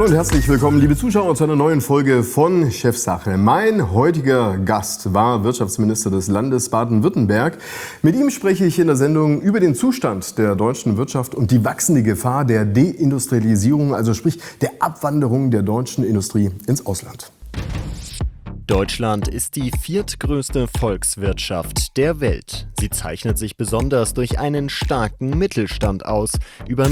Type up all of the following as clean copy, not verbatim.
Hallo und herzlich willkommen, liebe Zuschauer, zu einer neuen Folge von Chefsache. Mein heutiger Gast war Wirtschaftsminister des Landes Baden-Württemberg. Mit ihm spreche ich in der Sendung über den Zustand der deutschen Wirtschaft und die wachsende Gefahr der Deindustrialisierung, also sprich der Abwanderung der deutschen Industrie ins Ausland. Deutschland ist die viertgrößte Volkswirtschaft der Welt. Sie zeichnet sich besonders durch einen starken Mittelstand aus. Über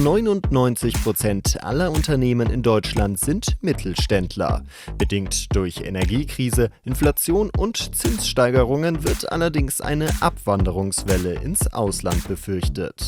99% aller Unternehmen in Deutschland sind Mittelständler. Bedingt durch Energiekrise, Inflation und Zinssteigerungen wird allerdings eine Abwanderungswelle ins Ausland befürchtet.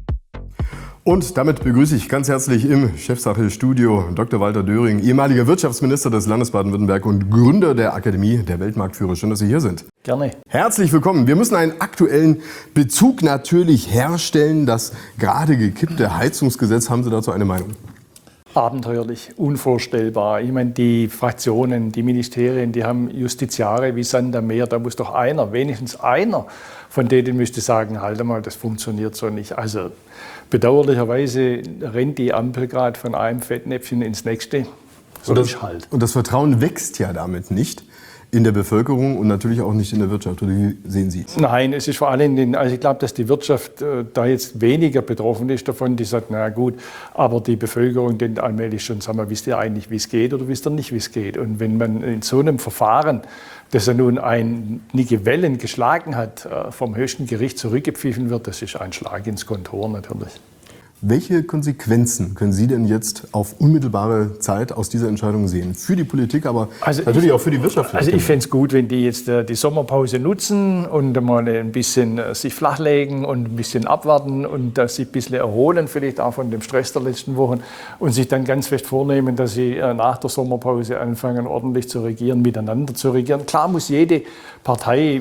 Und damit begrüße ich ganz herzlich im Chefsache-Studio Dr. Walter Döring, ehemaliger Wirtschaftsminister des Landes Baden-Württemberg und Gründer der Akademie der Weltmarktführer. Schön, dass Sie hier sind. Gerne. Herzlich willkommen. Wir müssen einen aktuellen Bezug natürlich herstellen. Das gerade gekippte Heizungsgesetz, haben Sie dazu eine Meinung? Abenteuerlich, unvorstellbar. Ich meine, die Fraktionen, die Ministerien, die haben Justiziare wie Sand am Meer. Da muss doch einer, wenigstens einer von denen müsste sagen, halt mal, das funktioniert so nicht. Also bedauerlicherweise rennt die Ampel gerade von einem Fettnäpfchen ins nächste. So ist halt. Und das Vertrauen wächst ja damit nicht in der Bevölkerung und natürlich auch nicht in der Wirtschaft. Oder wie sehen Sie es? Nein, es ist vor allem, also ich glaube, dass die Wirtschaft da jetzt weniger betroffen ist davon. Die sagt, na gut, aber die Bevölkerung denkt allmählich schon, sag mal, wisst ihr eigentlich, wie es geht oder wisst ihr nicht, wie es geht? Und wenn man in so einem Verfahren, das ja nun einige Wellen geschlagen hat, vom höchsten Gericht zurückgepfiffen wird, das ist ein Schlag ins Kontor natürlich. Welche Konsequenzen können Sie denn jetzt auf unmittelbare Zeit aus dieser Entscheidung sehen? Für die Politik, aber natürlich auch für die Wirtschaft. Also ich fände es gut, wenn die jetzt die Sommerpause nutzen und mal ein bisschen sich flachlegen und ein bisschen abwarten und sich ein bisschen erholen, vielleicht auch von dem Stress der letzten Wochen und sich dann ganz fest vornehmen, dass sie nach der Sommerpause anfangen, ordentlich zu regieren, miteinander zu regieren. Klar muss jede Partei,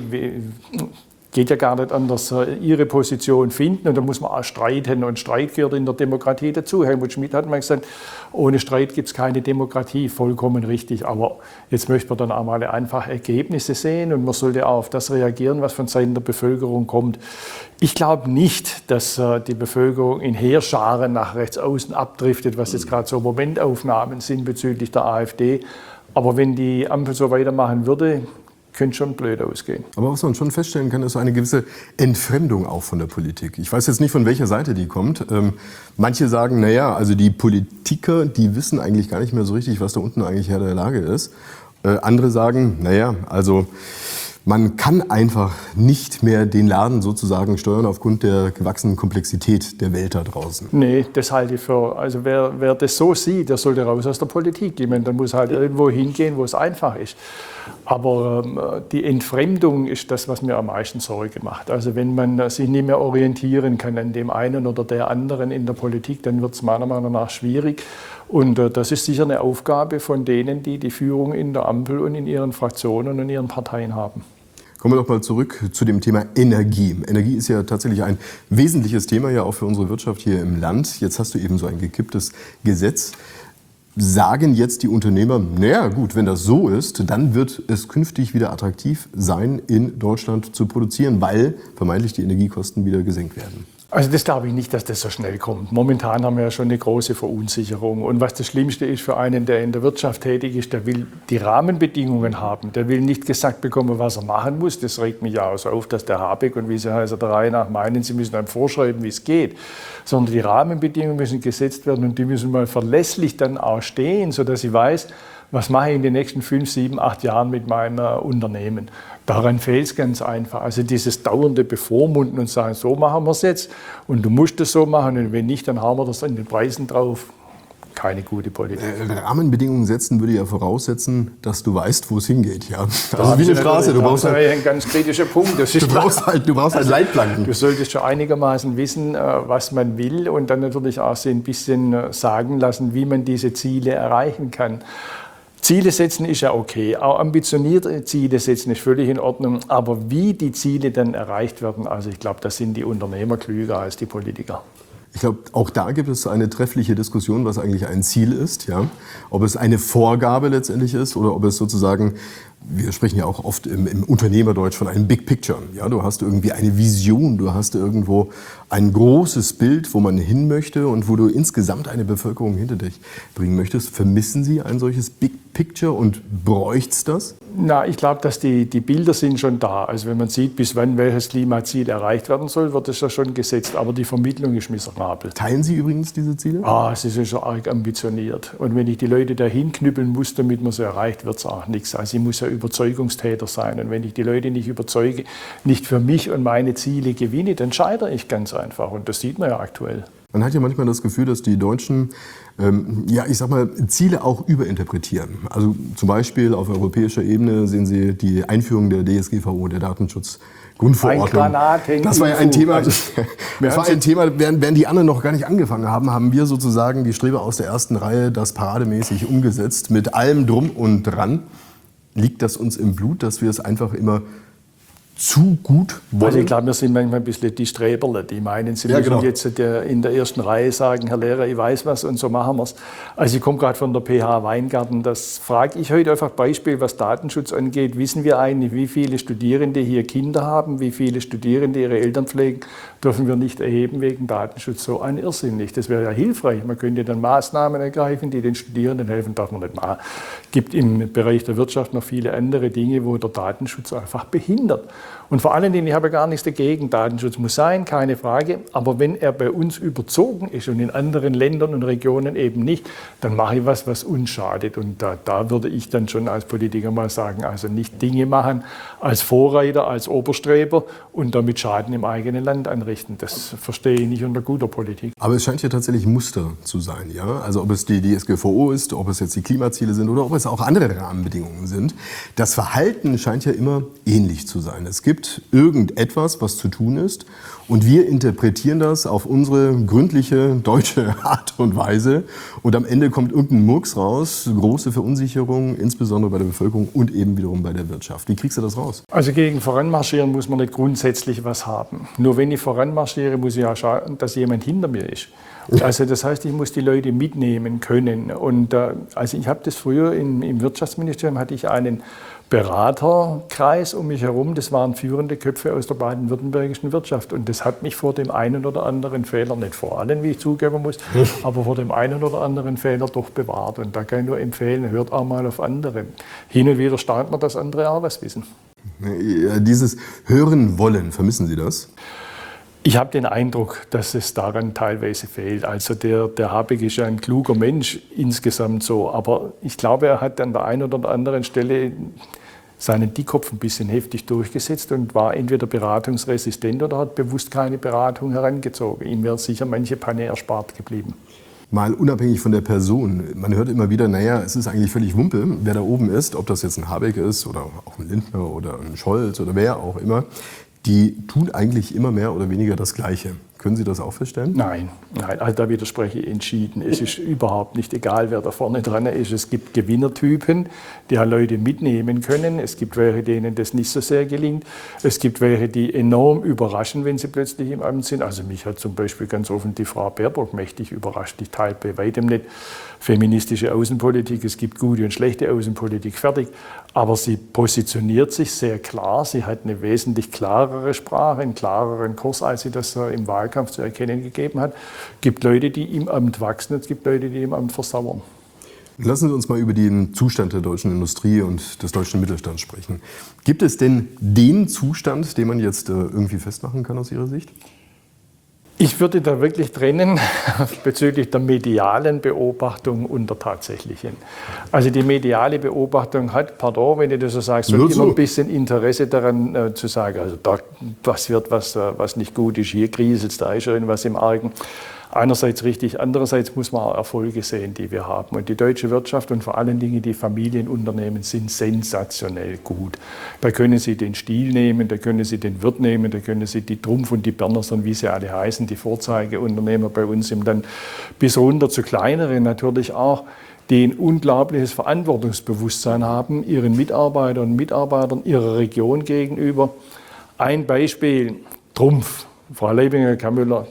geht ja gar nicht anders, ihre Position finden und da muss man auch streiten und Streit gehört in der Demokratie dazu. Helmut Schmidt hat mal gesagt, ohne Streit gibt es keine Demokratie, vollkommen richtig, aber jetzt möchte man dann auch mal einfach Ergebnisse sehen und man sollte auch auf das reagieren, was von Seiten der Bevölkerung kommt. Ich glaube nicht, dass die Bevölkerung in Heerscharen nach rechts außen abdriftet, was jetzt gerade so Momentaufnahmen sind bezüglich der AfD, aber wenn die Ampel so weitermachen würde, könnte schon blöd ausgehen. Aber was man schon feststellen kann, ist so eine gewisse Entfremdung auch von der Politik. Ich weiß jetzt nicht, von welcher Seite die kommt. Manche sagen, naja, also die Politiker, die wissen eigentlich gar nicht mehr so richtig, was da unten eigentlich Herr der Lage ist. Andere sagen, naja, also man kann einfach nicht mehr den Laden sozusagen steuern aufgrund der gewachsenen Komplexität der Welt da draußen. Nee, das halte ich für, also wer das so sieht, der sollte raus aus der Politik. Ich meine, dann muss halt irgendwo hingehen, wo es einfach ist. Aber die Entfremdung ist das, was mir am meisten Sorge macht. Also wenn man sich nicht mehr orientieren kann an dem einen oder der anderen in der Politik, dann wird es meiner Meinung nach schwierig. Und das ist sicher eine Aufgabe von denen, die die Führung in der Ampel und in ihren Fraktionen und in ihren Parteien haben. Kommen wir doch mal zurück zu dem Thema Energie. Energie ist ja tatsächlich ein wesentliches Thema ja auch für unsere Wirtschaft hier im Land. Jetzt hast du eben so ein gekipptes Gesetz. Sagen jetzt die Unternehmer, naja gut, wenn das so ist, dann wird es künftig wieder attraktiv sein, in Deutschland zu produzieren, weil vermeintlich die Energiekosten wieder gesenkt werden? Also das glaube ich nicht, dass das so schnell kommt. Momentan haben wir ja schon eine große Verunsicherung. Und was das Schlimmste ist für einen, der in der Wirtschaft tätig ist, der will die Rahmenbedingungen haben. Der will nicht gesagt bekommen, was er machen muss. Das regt mich ja auch so auf, dass der Habeck und wie sie heißt, der Reihe nach meinen, sie müssen einem vorschreiben, wie es geht. Sondern die Rahmenbedingungen müssen gesetzt werden und die müssen mal verlässlich dann auch stehen, sodass ich weiß, was mache ich in den nächsten 5, 7, 8 Jahren mit meinem Unternehmen. Daran fehlt es ganz einfach. Also dieses dauernde Bevormunden und sagen, so machen wir es jetzt und du musst es so machen und wenn nicht, dann hauen wir das an den Preisen drauf. Keine gute Politik. Rahmenbedingungen setzen würde ja voraussetzen, dass du weißt, wo es hingeht. Ja. Also wie eine Straße. Du brauchst halt ein ganz kritischer Punkt. Das ist du brauchst halt Leitplanken. Du solltest schon einigermaßen wissen, was man will und dann natürlich auch so ein bisschen sagen lassen, wie man diese Ziele erreichen kann. Ziele setzen ist ja okay, auch ambitionierte Ziele setzen ist völlig in Ordnung, aber wie die Ziele dann erreicht werden, also ich glaube, da sind die Unternehmer klüger als die Politiker. Ich glaube, auch da gibt es eine treffliche Diskussion, was eigentlich ein Ziel ist. Ja? Ob es eine Vorgabe letztendlich ist oder ob es sozusagen, wir sprechen ja auch oft im Unternehmerdeutsch von einem Big Picture. Ja? Du hast irgendwie eine Vision, du hast irgendwo ein großes Bild, wo man hin möchte und wo du insgesamt eine Bevölkerung hinter dich bringen möchtest. Vermissen Sie ein solches Big Picture und bräucht's das? Na, ich glaube, dass die Bilder sind schon da. Also wenn man sieht, bis wann welches Klimaziel erreicht werden soll, wird es ja schon gesetzt. Aber die Vermittlung ist miserabel. Teilen Sie übrigens diese Ziele? Sie sind schon arg ambitioniert. Und wenn ich die Leute dahin knüppeln muss, damit man sie erreicht, wird es auch nichts. Also ich muss ja Überzeugungstäter sein. Und wenn ich die Leute nicht überzeuge, nicht für mich und meine Ziele gewinne, dann scheitere ich ganz einfach. Und das sieht man ja aktuell. Man hat ja manchmal das Gefühl, dass die Deutschen, Ziele auch überinterpretieren. Also zum Beispiel auf europäischer Ebene sehen Sie die Einführung der DSGVO, der Datenschutzgrundverordnung. Das war ja ein Thema, während die anderen noch gar nicht angefangen haben wir sozusagen die Streber aus der ersten Reihe das parademäßig umgesetzt, mit allem Drum und Dran. Liegt das uns im Blut, dass wir es einfach immer zu gut wollen? Also ich glaube, wir sind manchmal ein bisschen die Streberle, die meinen, sie müssen jetzt in der ersten Reihe sagen, Herr Lehrer, ich weiß was und so machen wir es. Also ich komme gerade von der PH Weingarten, das frage ich heute einfach Beispiel, was Datenschutz angeht. Wissen wir eigentlich, wie viele Studierende hier Kinder haben, wie viele Studierende ihre Eltern pflegen, dürfen wir nicht erheben wegen Datenschutz. So ein Irrsinn nicht. Das wäre ja hilfreich. Man könnte dann Maßnahmen ergreifen, die den Studierenden helfen, darf man nicht machen. Es gibt im Bereich der Wirtschaft noch viele andere Dinge, wo der Datenschutz einfach behindert. Und vor allen Dingen, ich habe gar nichts dagegen, Datenschutz muss sein, keine Frage, aber wenn er bei uns überzogen ist und in anderen Ländern und Regionen eben nicht, dann mache ich was uns schadet. Und da würde ich dann schon als Politiker mal sagen, also nicht Dinge machen als Vorreiter, als Oberstreber und damit Schaden im eigenen Land anrichten. Das verstehe ich nicht unter guter Politik. Aber es scheint ja tatsächlich Muster zu sein, ja? Also ob es die DSGVO ist, ob es jetzt die Klimaziele sind oder ob es auch andere Rahmenbedingungen sind. Das Verhalten scheint ja immer ähnlich zu sein. Es gibt irgendetwas, was zu tun ist und wir interpretieren das auf unsere gründliche deutsche Art und Weise und am Ende kommt irgendein Murks raus, große Verunsicherung, insbesondere bei der Bevölkerung und eben wiederum bei der Wirtschaft. Wie kriegst du das raus? Also gegen Voranmarschieren muss man nicht grundsätzlich was haben. Nur wenn ich voranmarschiere, muss ich ja schauen, dass jemand hinter mir ist. Also das heißt, ich muss die Leute mitnehmen können. Und also ich habe das früher im Wirtschaftsministerium, hatte ich einen Beraterkreis um mich herum. Das waren führende Köpfe aus der baden-württembergischen Wirtschaft. Und das hat mich vor dem einen oder anderen Fehler, nicht vor allen, wie ich zugeben muss, aber vor dem einen oder anderen Fehler doch bewahrt. Und da kann ich nur empfehlen, hört auch mal auf andere. Hin und wieder staunt man, dass andere auch was wissen. Dieses Hören wollen, vermissen Sie das? Ich habe den Eindruck, dass es daran teilweise fehlt. Also der Habeck ist ja ein kluger Mensch insgesamt so, aber ich glaube, er hat an der einen oder anderen Stelle seinen Dickkopf ein bisschen heftig durchgesetzt und war entweder beratungsresistent oder hat bewusst keine Beratung herangezogen. Ihm wäre sicher manche Panne erspart geblieben. Mal unabhängig von der Person, man hört immer wieder, naja, es ist eigentlich völlig Wumpe, wer da oben ist, ob das jetzt ein Habeck ist oder auch ein Lindner oder ein Scholz oder wer auch immer. Die tun eigentlich immer mehr oder weniger das Gleiche. Können Sie das auch feststellen? Nein, also da widerspreche ich entschieden. Es ist überhaupt nicht egal, wer da vorne dran ist. Es gibt Gewinnertypen, die halt Leute mitnehmen können. Es gibt welche, denen das nicht so sehr gelingt. Es gibt welche, die enorm überraschen, wenn sie plötzlich im Amt sind. Also mich hat zum Beispiel ganz offen die Frau Baerbock mächtig überrascht. Ich teile bei weitem nicht feministische Außenpolitik. Es gibt gute und schlechte Außenpolitik, fertig. Aber sie positioniert sich sehr klar. Sie hat eine wesentlich klarere Sprache, einen klareren Kurs, als sie das im Wahlkampf zu erkennen gegeben hat. Es gibt Leute, die im Amt wachsen, und es gibt Leute, die im Amt versauern. Lassen Sie uns mal über den Zustand der deutschen Industrie und des deutschen Mittelstands sprechen. Gibt es denn den Zustand, den man jetzt irgendwie festmachen kann aus Ihrer Sicht? Ich würde da wirklich trennen bezüglich der medialen Beobachtung und der tatsächlichen. Also die mediale Beobachtung hat, pardon, wenn ich das so sage, so immer ein bisschen Interesse daran zu sagen, also da passiert was nicht gut ist, hier kriselt es, da ist irgendwas im Argen. Einerseits richtig, andererseits muss man auch Erfolge sehen, die wir haben. Und die deutsche Wirtschaft und vor allen Dingen die Familienunternehmen sind sensationell gut. Da können Sie den Stihl nehmen, da können Sie den Wirt nehmen, da können Sie die Trumpf und die Bernerson, wie sie alle heißen, die Vorzeigeunternehmer bei uns im dann bis runter zu kleineren natürlich auch, die ein unglaubliches Verantwortungsbewusstsein haben, ihren Mitarbeiterinnen und Mitarbeitern, ihrer Region gegenüber. Ein Beispiel, Trumpf. Frau Leibinger, Herr Müller,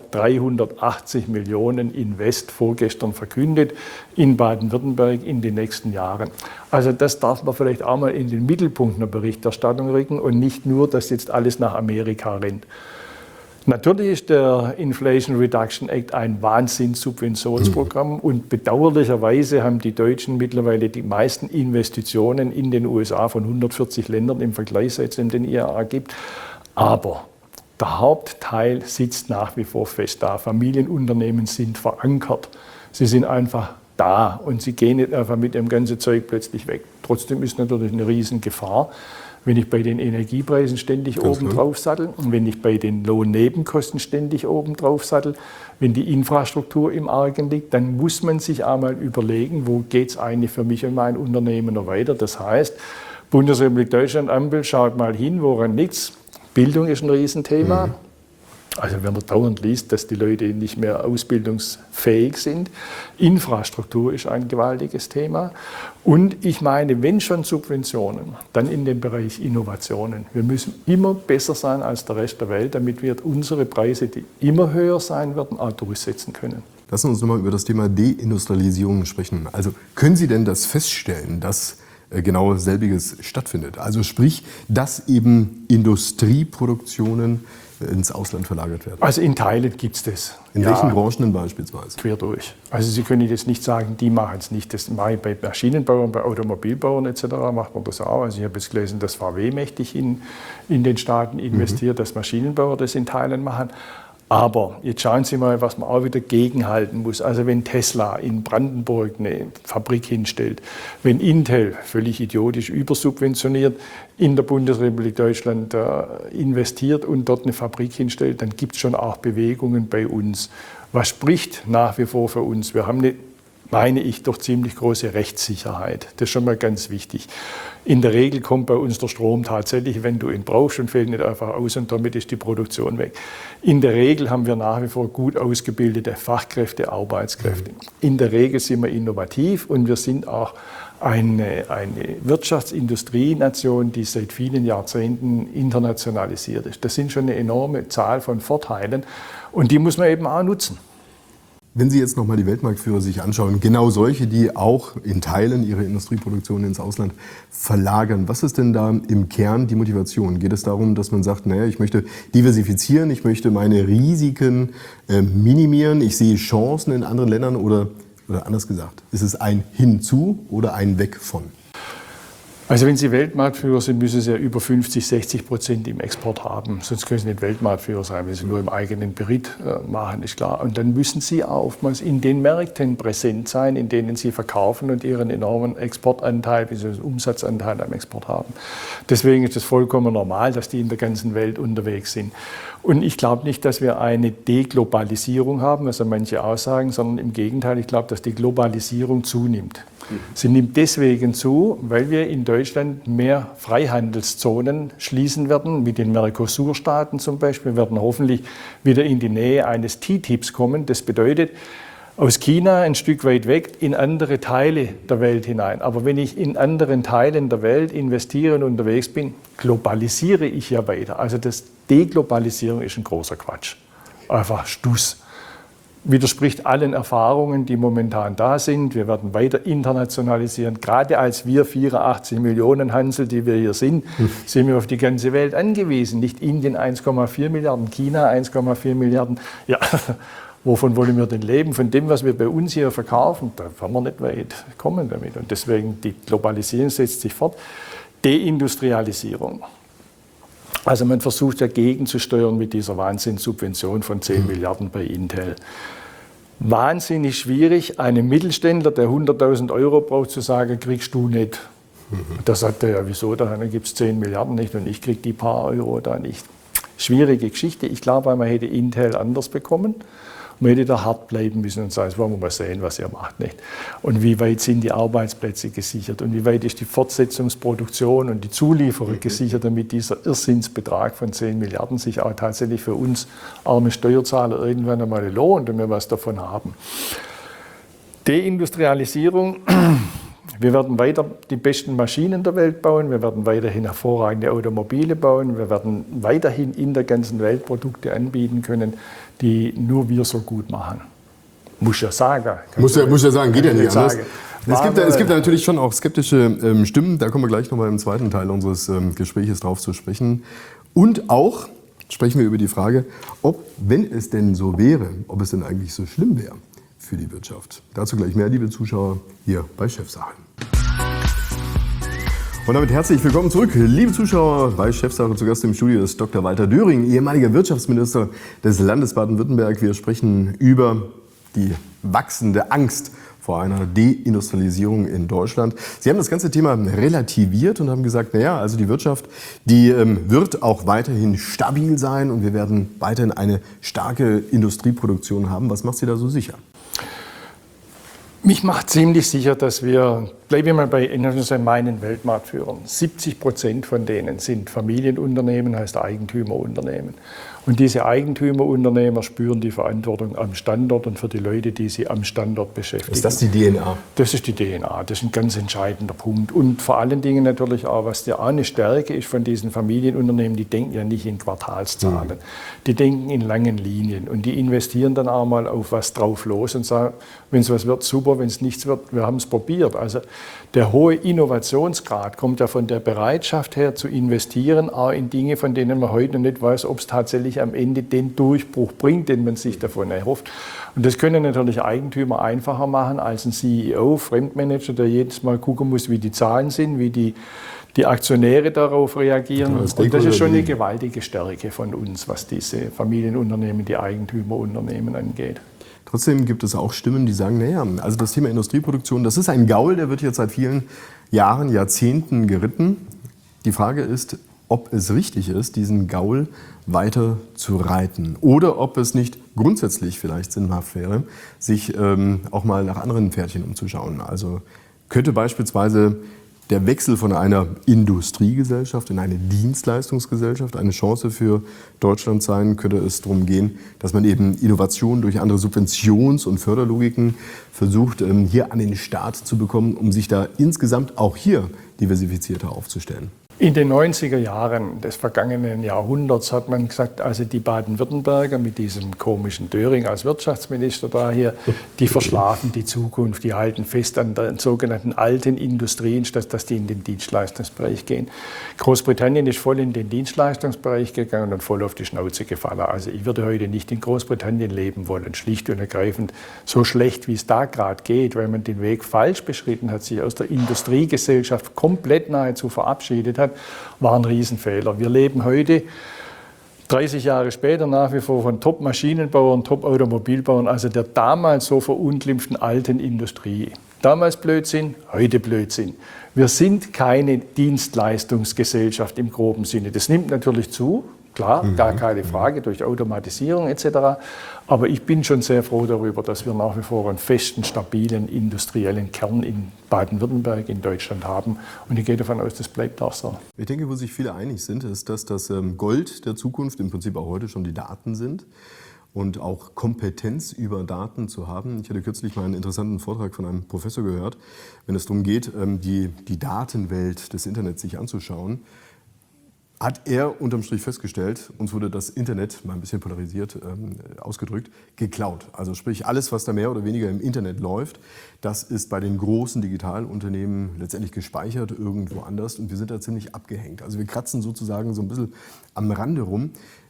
380 Millionen Invest vorgestern verkündet in Baden-Württemberg in den nächsten Jahren. Also das darf man vielleicht auch mal in den Mittelpunkt einer Berichterstattung rücken und nicht nur, dass jetzt alles nach Amerika rennt. Natürlich ist der Inflation Reduction Act ein Wahnsinnssubventionsprogramm und bedauerlicherweise haben die Deutschen mittlerweile die meisten Investitionen in den USA von 140 Ländern im Vergleich, seit es den IRA gibt. Aber der Hauptteil sitzt nach wie vor fest da. Familienunternehmen sind verankert. Sie sind einfach da und sie gehen nicht einfach mit dem ganzen Zeug plötzlich weg. Trotzdem ist natürlich eine Riesengefahr, wenn ich bei den Energiepreisen ständig oben drauf sattel und wenn ich bei den Lohnnebenkosten ständig oben drauf sattel, wenn die Infrastruktur im Argen liegt, dann muss man sich einmal überlegen, wo geht es eigentlich für mich und mein Unternehmen noch weiter. Das heißt, Bundesrepublik Deutschland, Ampel, schaut mal hin, woran liegt's? Bildung ist ein Riesenthema. Also wenn man dauernd liest, dass die Leute nicht mehr ausbildungsfähig sind. Infrastruktur ist ein gewaltiges Thema. Und ich meine, wenn schon Subventionen, dann in dem Bereich Innovationen. Wir müssen immer besser sein als der Rest der Welt, damit wir unsere Preise, die immer höher sein werden, auch durchsetzen können. Lassen Sie uns nochmal über das Thema Deindustrialisierung sprechen. Also können Sie denn das feststellen, dass genau selbiges stattfindet? Also sprich, dass eben Industrieproduktionen ins Ausland verlagert werden? Also in Teilen gibt es das. In welchen Branchen denn beispielsweise? Quer durch. Also Sie können jetzt nicht sagen, die machen es nicht. Das mache ich bei Maschinenbauern, bei Automobilbauern etc. macht man das auch. Also ich habe jetzt gelesen, dass VW mächtig in den Staaten investiert, dass Maschinenbauer das in Teilen machen. Aber jetzt schauen Sie mal, was man auch wieder gegenhalten muss. Also wenn Tesla in Brandenburg eine Fabrik hinstellt, wenn Intel, völlig idiotisch übersubventioniert, in der Bundesrepublik Deutschland investiert und dort eine Fabrik hinstellt, dann gibt es schon auch Bewegungen bei uns. Was spricht nach wie vor für uns? Wir haben eine, meine ich, doch ziemlich große Rechtssicherheit. Das ist schon mal ganz wichtig. In der Regel kommt bei uns der Strom tatsächlich, wenn du ihn brauchst, und fällt nicht einfach aus und damit ist die Produktion weg. In der Regel haben wir nach wie vor gut ausgebildete Fachkräfte, Arbeitskräfte. In der Regel sind wir innovativ und wir sind auch eine Wirtschaftsindustrienation, die seit vielen Jahrzehnten internationalisiert ist. Das sind schon eine enorme Zahl von Vorteilen und die muss man eben auch nutzen. Wenn Sie jetzt nochmal die Weltmarktführer sich anschauen, genau solche, die auch in Teilen ihre Industrieproduktion ins Ausland verlagern, was ist denn da im Kern die Motivation? Geht es darum, dass man sagt, naja, ich möchte diversifizieren, ich möchte meine Risiken minimieren, ich sehe Chancen in anderen Ländern oder anders gesagt, ist es ein Hinzu oder ein Weg von? Also wenn Sie Weltmarktführer sind, müssen Sie ja über 50-60% im Export haben. Sonst können Sie nicht Weltmarktführer sein, wenn Sie nur im eigenen Berit machen, ist klar. Und dann müssen Sie auch oftmals in den Märkten präsent sein, in denen Sie verkaufen und Ihren enormen Exportanteil, bzw. Umsatzanteil am Export haben. Deswegen ist es vollkommen normal, dass die in der ganzen Welt unterwegs sind. Und ich glaube nicht, dass wir eine Deglobalisierung haben, was ja manche aussagen, sondern im Gegenteil, ich glaube, dass die Globalisierung zunimmt. Sie nimmt deswegen zu, weil wir in Deutschland mehr Freihandelszonen schließen werden, mit den Mercosur-Staaten zum Beispiel. Wir werden hoffentlich wieder in die Nähe eines TTIPs kommen. Das bedeutet, aus China ein Stück weit weg in andere Teile der Welt hinein. Aber wenn ich in anderen Teilen der Welt investiere und unterwegs bin, globalisiere ich ja weiter. Also das Deglobalisierung ist ein großer Quatsch. Einfach Stuss. Widerspricht allen Erfahrungen, die momentan da sind. Wir werden weiter internationalisieren. Gerade als wir 84 Millionen Hansel, die wir hier sind wir auf die ganze Welt angewiesen. Nicht Indien 1,4 Milliarden, China 1,4 Milliarden. Ja, wovon wollen wir denn leben? Von dem, was wir bei uns hier verkaufen, da werden wir nicht weit kommen damit. Und deswegen, die Globalisierung setzt sich fort. Deindustrialisierung. Also man versucht dagegen zu steuern mit dieser Wahnsinnssubvention von 10 Milliarden bei Intel. Wahnsinnig schwierig, einem Mittelständler, der 100.000 Euro braucht, zu sagen, kriegst du nicht. Da sagt er, ja wieso, dann gibt es 10 Milliarden nicht und ich kriege die paar Euro da nicht. Schwierige Geschichte. Ich glaube, man hätte Intel anders bekommen. Man hätte da hart bleiben müssen und sagen, jetzt wollen wir mal sehen, was ihr macht. Nicht? Und wie weit sind die Arbeitsplätze gesichert und wie weit ist die Fortsetzungsproduktion und die Zulieferer gesichert, damit dieser Irrsinnsbetrag von 10 Milliarden sich auch tatsächlich für uns arme Steuerzahler irgendwann einmal lohnt und wir was davon haben. Deindustrialisierung Wir werden weiter die besten Maschinen der Welt bauen, wir werden weiterhin hervorragende Automobile bauen, wir werden weiterhin in der ganzen Welt Produkte anbieten können, die nur wir so gut machen. Muss ja sagen. Muss ja sagen, geht ja nicht anders. Sagen. Es gibt natürlich schon auch skeptische Stimmen, da kommen wir gleich nochmal im zweiten Teil unseres Gespräches drauf zu sprechen. Und auch sprechen wir über die Frage, ob, wenn es denn so wäre, ob es denn eigentlich so schlimm wäre für die Wirtschaft. Dazu gleich mehr, liebe Zuschauer, hier bei Chefsache. Und damit herzlich willkommen zurück, liebe Zuschauer, bei Chefsache. Zu Gast im Studio ist Dr. Walter Döring, ehemaliger Wirtschaftsminister des Landes Baden-Württemberg. Wir sprechen über die wachsende Angst vor einer Deindustrialisierung in Deutschland. Sie haben das ganze Thema relativiert und haben gesagt, naja, also die Wirtschaft, die wird auch weiterhin stabil sein und wir werden weiterhin eine starke Industrieproduktion haben. Was macht Sie da so sicher? Mich macht ziemlich sicher, dass wir, bleiben wir mal bei meinen Weltmarktführern, 70% von denen sind Familienunternehmen, heißt Eigentümerunternehmen. Und diese Eigentümerunternehmer spüren die Verantwortung am Standort und für die Leute, die sie am Standort beschäftigen. Ist das die DNA? Das ist die DNA, das ist ein ganz entscheidender Punkt. Und vor allen Dingen natürlich auch, was ja auch eine Stärke ist von diesen Familienunternehmen, die denken ja nicht in Quartalszahlen, die denken in langen Linien und die investieren dann auch mal auf was drauf los und sagen, wenn es was wird, super, wenn es nichts wird, wir haben es probiert. Also der hohe Innovationsgrad kommt ja von der Bereitschaft her zu investieren, auch in Dinge, von denen man heute noch nicht weiß, ob es tatsächlich am Ende den Durchbruch bringt, den man sich davon erhofft. Und das können natürlich Eigentümer einfacher machen als ein CEO, Fremdmanager, der jedes Mal gucken muss, wie die Zahlen sind, wie die Aktionäre darauf reagieren. Und das ist schon eine gewaltige Stärke von uns, was diese Familienunternehmen, die Eigentümerunternehmen angeht. Trotzdem gibt es auch Stimmen, die sagen, naja, also das Thema Industrieproduktion, das ist ein Gaul, der wird jetzt seit vielen Jahren, Jahrzehnten geritten. Die Frage ist, ob es richtig ist, diesen Gaul weiter zu reiten oder ob es nicht grundsätzlich vielleicht sinnhaft wäre, sich auch mal nach anderen Pferdchen umzuschauen. Also könnte beispielsweise der Wechsel von einer Industriegesellschaft in eine Dienstleistungsgesellschaft eine Chance für Deutschland sein? Könnte es darum gehen, dass man eben Innovationen durch andere Subventions- und Förderlogiken versucht, hier an den Start zu bekommen, um sich da insgesamt auch hier diversifizierter aufzustellen? In den 90er Jahren des vergangenen Jahrhunderts hat man gesagt, also die Baden-Württemberger mit diesem komischen Döring als Wirtschaftsminister da hier, die verschlafen die Zukunft, die halten fest an den sogenannten alten Industrien, statt dass die in den Dienstleistungsbereich gehen. Großbritannien ist voll in den Dienstleistungsbereich gegangen und voll auf die Schnauze gefallen. Also ich würde heute nicht in Großbritannien leben wollen, schlicht und ergreifend so schlecht, wie es da gerade geht, weil man den Weg falsch beschritten hat, sich aus der Industriegesellschaft komplett nahezu verabschiedet hat, war ein Riesenfehler. Wir leben heute, 30 Jahre später, nach wie vor von Top-Maschinenbauern, Top-Automobilbauern, also der damals so verunglimpften alten Industrie. Damals Blödsinn, heute Blödsinn. Wir sind keine Dienstleistungsgesellschaft im groben Sinne. Das nimmt natürlich zu, klar, gar keine Frage, durch Automatisierung etc. Aber ich bin schon sehr froh darüber, dass wir nach wie vor einen festen, stabilen, industriellen Kern in Baden-Württemberg, in Deutschland haben. Und ich gehe davon aus, das bleibt auch so. Ich denke, wo sich viele einig sind, ist, dass das Gold der Zukunft im Prinzip auch heute schon die Daten sind und auch Kompetenz über Daten zu haben. Ich hatte kürzlich mal einen interessanten Vortrag von einem Professor gehört, wenn es darum geht, die Datenwelt des Internets sich anzuschauen. Hat er unterm Strich festgestellt, uns wurde das Internet, mal ein bisschen polarisiert ausgedrückt, geklaut. Also sprich, alles, was da mehr oder weniger im Internet läuft, das ist bei den großen Digitalunternehmen letztendlich gespeichert irgendwo anders und wir sind da ziemlich abgehängt. Also wir kratzen sozusagen so ein bisschen am Rande rum.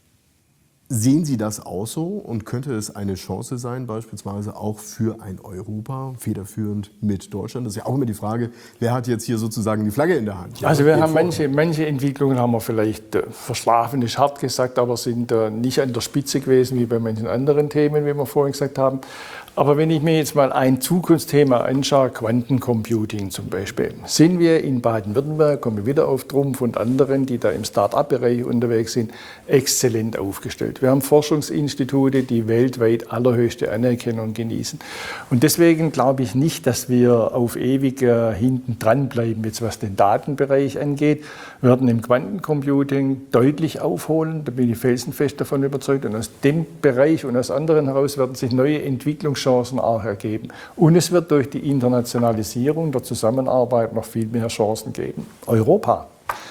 Sehen Sie das auch so und könnte es eine Chance sein, beispielsweise auch für ein Europa, federführend mit Deutschland? Das ist ja auch immer die Frage, wer hat jetzt hier sozusagen die Flagge in der Hand? Ja, also wir haben manche Entwicklungen haben wir vielleicht verschlafen, ist hart gesagt, aber sind nicht an der Spitze gewesen wie bei manchen anderen Themen, wie wir vorhin gesagt haben. Aber wenn ich mir jetzt mal ein Zukunftsthema anschaue, Quantencomputing zum Beispiel, sind wir in Baden-Württemberg, kommen wir wieder auf Trumpf und anderen, die da im Start-up-Bereich unterwegs sind, exzellent aufgestellt. Wir haben Forschungsinstitute, die weltweit allerhöchste Anerkennung genießen. Und deswegen glaube ich nicht, dass wir auf ewig hinten dran bleiben, jetzt was den Datenbereich angeht. Wir werden im Quantencomputing deutlich aufholen, da bin ich felsenfest davon überzeugt. Und aus dem Bereich und aus anderen heraus werden sich neue Entwicklungschancen Chancen auch ergeben. Und es wird durch die Internationalisierung der Zusammenarbeit noch viel mehr Chancen geben. Europa.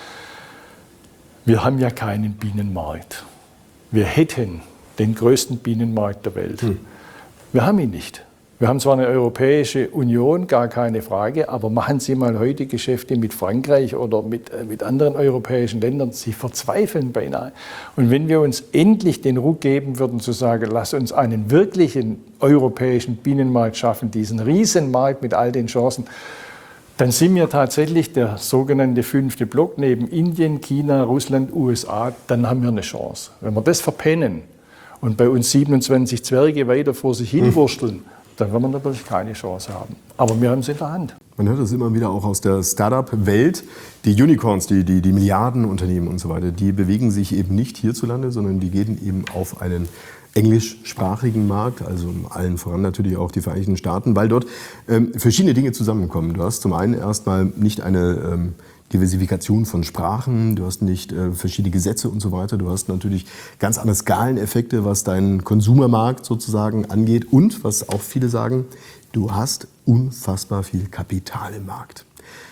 Wir haben ja keinen Binnenmarkt. Wir hätten den größten Binnenmarkt der Welt. Wir haben ihn nicht. Wir haben zwar eine Europäische Union, gar keine Frage, aber machen Sie mal heute Geschäfte mit Frankreich oder mit anderen europäischen Ländern, Sie verzweifeln beinahe. Und wenn wir uns endlich den Ruck geben würden, zu sagen, lass uns einen wirklichen europäischen Binnenmarkt schaffen, diesen Riesenmarkt mit all den Chancen, dann sind wir tatsächlich der sogenannte 5. Block neben Indien, China, Russland, USA, dann haben wir eine Chance. Wenn wir das verpennen und bei uns 27 Zwerge weiter vor sich hinwursteln, dann werden wir natürlich keine Chance haben. Aber wir haben es in der Hand. Man hört das immer wieder auch aus der Startup-Welt. Die Unicorns, die Milliardenunternehmen und so weiter, die bewegen sich eben nicht hierzulande, sondern die gehen eben auf einen englischsprachigen Markt, also allen voran natürlich auch die Vereinigten Staaten, weil dort verschiedene Dinge zusammenkommen. Du hast zum einen erstmal nicht eine Diversifikation von Sprachen, du hast nicht verschiedene Gesetze und so weiter, du hast natürlich ganz andere Skaleneffekte, was deinen Konsumermarkt sozusagen angeht und, was auch viele sagen, du hast unfassbar viel Kapital im Markt.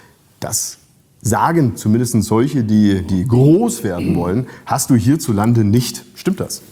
Das sagen zumindest solche, die groß werden wollen, hast du hierzulande nicht. Stimmt das?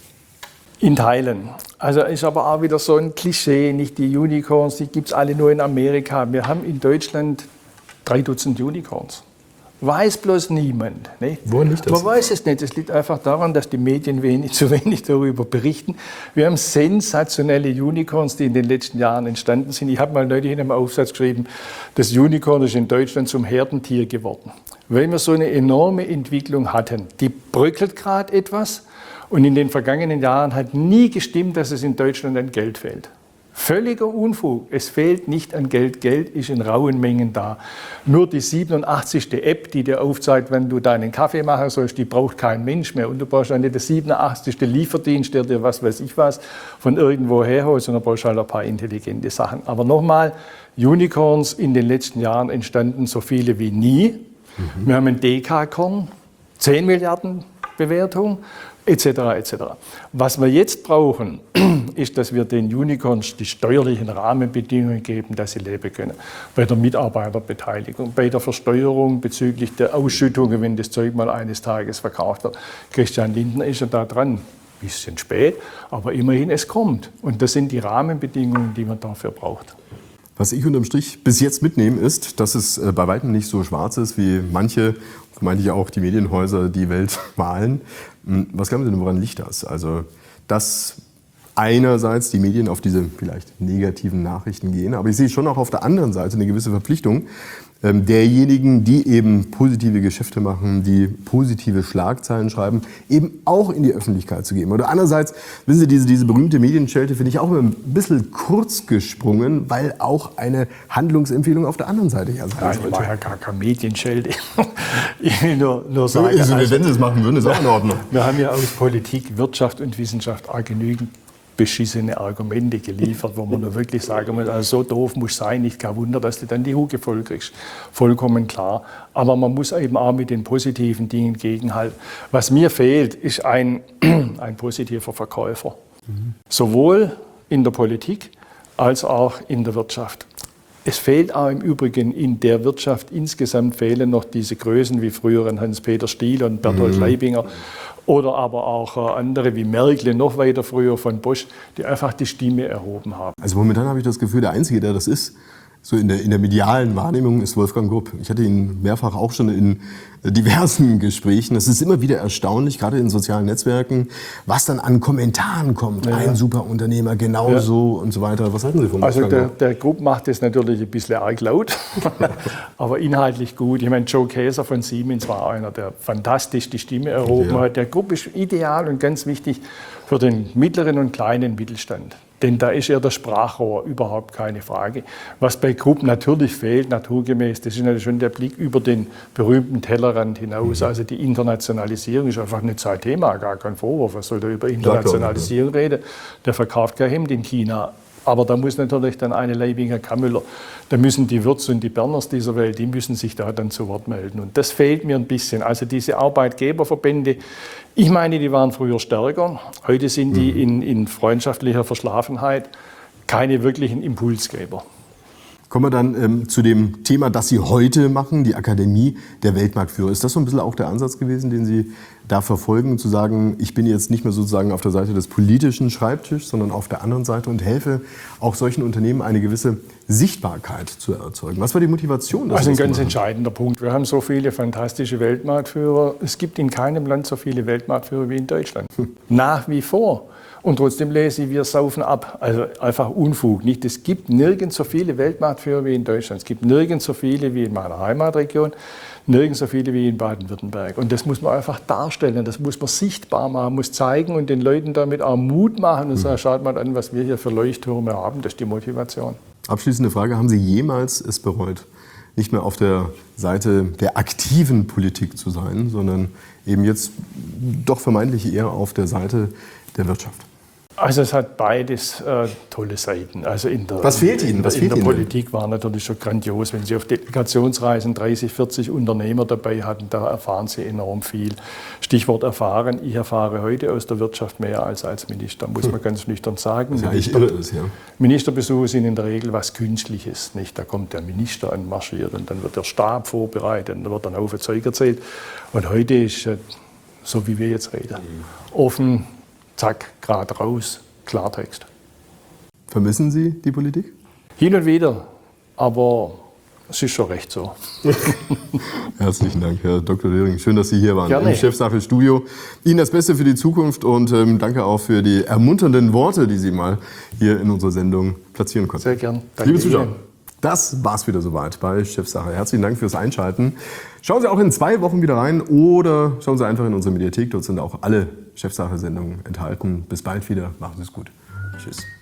In Teilen. Also ist aber auch wieder so ein Klischee, nicht die Unicorns, die gibt es alle nur in Amerika. Wir haben in Deutschland 3 Dutzend Unicorns. Weiß bloß niemand. Nicht? Woran liegt das? Man weiß es nicht. Es liegt einfach daran, dass die Medien zu wenig darüber berichten. Wir haben sensationelle Unicorns, die in den letzten Jahren entstanden sind. Ich habe mal neulich in einem Aufsatz geschrieben, das Unicorn ist in Deutschland zum Herdentier geworden. Weil wir so eine enorme Entwicklung hatten. Die bröckelt gerade etwas. Und in den vergangenen Jahren hat nie gestimmt, dass es in Deutschland an Geld fehlt. Völliger Unfug. Es fehlt nicht an Geld. Geld ist in rauen Mengen da. Nur die 87. App, die dir aufzeigt, wenn du deinen Kaffee machen sollst, die braucht kein Mensch mehr. Und du brauchst dann nicht der 87. Lieferdienst, der dir was weiß ich was von irgendwo herholt, sondern brauchst halt ein paar intelligente Sachen. Aber nochmal, Unicorns in den letzten Jahren entstanden so viele wie nie. Wir haben ein Dekakorn, 10 Milliarden Bewertung. Etc. etc. Was wir jetzt brauchen, ist, dass wir den Unicorns die steuerlichen Rahmenbedingungen geben, dass sie leben können. Bei der Mitarbeiterbeteiligung, bei der Versteuerung bezüglich der Ausschüttungen, wenn das Zeug mal eines Tages verkauft wird. Christian Lindner ist ja da dran. Ein bisschen spät, aber immerhin, es kommt. Und das sind die Rahmenbedingungen, die man dafür braucht. Was ich unterm Strich bis jetzt mitnehme, ist, dass es bei weitem nicht so schwarz ist, wie manche, meinte ich auch die Medienhäuser, die Welt malen. Was glauben Sie denn, woran liegt das? Also, dass einerseits die Medien auf diese vielleicht negativen Nachrichten gehen, aber ich sehe schon auch auf der anderen Seite eine gewisse Verpflichtung derjenigen, die eben positive Geschäfte machen, die positive Schlagzeilen schreiben, eben auch in die Öffentlichkeit zu geben. Oder andererseits, wissen Sie, diese berühmte Medienschelte finde ich auch immer ein bisschen kurz gesprungen, weil auch eine Handlungsempfehlung auf der anderen Seite ja sein sollte. Ich mache ja gar keine Medienschelte. Ich will nur sagen, also, wenn Sie es machen würden, ist auch in Ordnung. Wir haben ja aus Politik, Wirtschaft und Wissenschaft auch genügend beschissene Argumente geliefert, wo man nur wirklich sagen muss, also so doof muss sein, nicht kein Wunder, dass du dann die Hucke voll kriegst. Vollkommen klar. Aber man muss eben auch mit den positiven Dingen gegenhalten. Was mir fehlt, ist ein positiver Verkäufer. Sowohl in der Politik als auch in der Wirtschaft. Es fehlt auch im Übrigen in der Wirtschaft insgesamt fehlen noch diese Größen wie früher Hans-Peter Stiel und Bertolt Leibinger. Oder aber auch andere wie Merkel, noch weiter früher von Bosch, die einfach die Stimme erhoben haben. Also momentan habe ich das Gefühl, der Einzige, der das ist, so in der medialen Wahrnehmung, ist Wolfgang Grupp. Ich hatte ihn mehrfach auch schon in diversen Gesprächen. Es ist immer wieder erstaunlich, gerade in sozialen Netzwerken, was dann an Kommentaren kommt. Ja. Ein super Unternehmer, genauso und so weiter. Was halten Sie von Also der Grupp macht das natürlich ein bisschen arg laut, aber inhaltlich gut. Ich meine, Joe Käser von Siemens war einer, der fantastisch die Stimme erhoben hat. Der Grupp ist ideal und ganz wichtig für den mittleren und kleinen Mittelstand. Denn da ist er das Sprachrohr, überhaupt keine Frage. Was bei Grupp natürlich fehlt, naturgemäß, das ist natürlich schon der Blick über den berühmten Tellerrand hinaus. Also die Internationalisierung ist einfach nicht sein Thema, gar kein Vorwurf. Was soll der über Internationalisierung reden? Der verkauft kein Hemd in China. Aber da muss natürlich dann eine Leibinger Kammüller, da müssen die Würz und die Berners dieser Welt, die müssen sich da dann zu Wort melden. Und das fehlt mir ein bisschen. Also diese Arbeitgeberverbände, ich meine, die waren früher stärker. Heute sind die in freundschaftlicher Verschlafenheit. keine wirklichen Impulsgeber. Kommen wir dann zu dem Thema, das Sie heute machen, die Akademie der Weltmarktführer. Ist das so ein bisschen auch der Ansatz gewesen, den Sie da verfolgen, zu sagen, ich bin jetzt nicht mehr sozusagen auf der Seite des politischen Schreibtischs, sondern auf der anderen Seite und helfe auch solchen Unternehmen eine gewisse Sichtbarkeit zu erzeugen? Was war die Motivation? Das ist ein ganz entscheidender Punkt. Wir haben so viele fantastische Weltmarktführer. Es gibt in keinem Land so viele Weltmarktführer wie in Deutschland. Nach wie vor. Und trotzdem lese ich, wir saufen ab. Also einfach Unfug. Nicht? Es gibt nirgends so viele Weltmarktführer wie in Deutschland. Es gibt nirgends so viele wie in meiner Heimatregion, nirgends so viele wie in Baden-Württemberg. Und das muss man einfach darstellen, das muss man sichtbar machen, muss zeigen und den Leuten damit auch Mut machen und sagen, schaut mal an, was wir hier für Leuchttürme haben. Das ist die Motivation. Abschließende Frage, haben Sie jemals es bereut, nicht mehr auf der Seite der aktiven Politik zu sein, sondern eben jetzt doch vermeintlich eher auf der Seite der Wirtschaft? Also es hat beides tolle Seiten. Also Was fehlt Ihnen? In der Politik war natürlich schon grandios, wenn Sie auf Delegationsreisen 30, 40 Unternehmer dabei hatten, da erfahren Sie enorm viel. Stichwort erfahren, ich erfahre heute aus der Wirtschaft mehr als Minister, muss man ganz nüchtern sagen. Das ist ja irre ist, ja. Ministerbesuche sind in der Regel was Künstliches. Nicht? Da kommt der Minister anmarschiert und dann wird der Stab vorbereitet und da wird dann auf Zeug erzählt. Und heute ist, so wie wir jetzt reden, offen, zack, gerade raus, Klartext. Vermissen Sie die Politik? Hin und wieder, aber es ist schon recht so. Herzlichen Dank, Herr Dr. Döring. Schön, dass Sie hier waren Gerne. im Chefsache-Studio. Ihnen das Beste für die Zukunft und danke auch für die ermunternden Worte, die Sie mal hier in unserer Sendung platzieren konnten. Sehr gern. Danke Liebe Zuschauer, Ihnen. das war's wieder soweit bei Chefsache. Herzlichen Dank fürs Einschalten. Schauen Sie auch in 2 Wochen wieder rein oder schauen Sie einfach in unsere Mediathek. Dort sind auch alle Chefsache-Sendungen enthalten. Bis bald wieder. Machen Sie es gut. Tschüss.